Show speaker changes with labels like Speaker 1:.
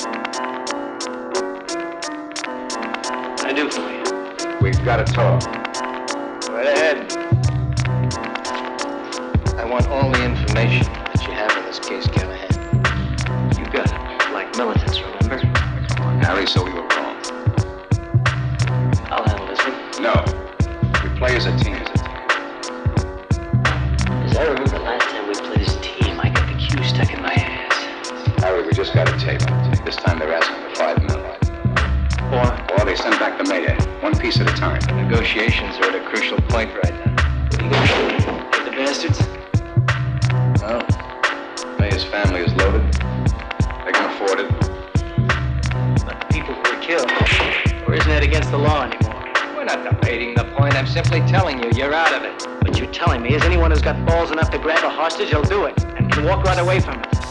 Speaker 1: I do for you.
Speaker 2: We've got to talk.
Speaker 1: Right ahead. I want all the information that you have in this case, Callahan. You got it. Like militants, remember?
Speaker 2: Harry, so we were wrong.
Speaker 1: I'll handle this one.
Speaker 2: No. We play as a team.
Speaker 1: As I remember last time we played as a team, I got the cue stuck in my ass.
Speaker 2: Harry, we just got a tape. This time they're asking for 5 million. Or they send back the Mayday, one piece at a time.
Speaker 1: The negotiations are at a crucial point right now. What are you gonna do? Hit the bastards?
Speaker 2: Well, May's family is loaded. They can afford it.
Speaker 1: But the people who were killed, or isn't that against the law anymore? We're not debating the point. I'm simply telling you, you're out of it. What you're telling me is anyone who's got balls enough to grab a hostage will do it, and can walk right away from it.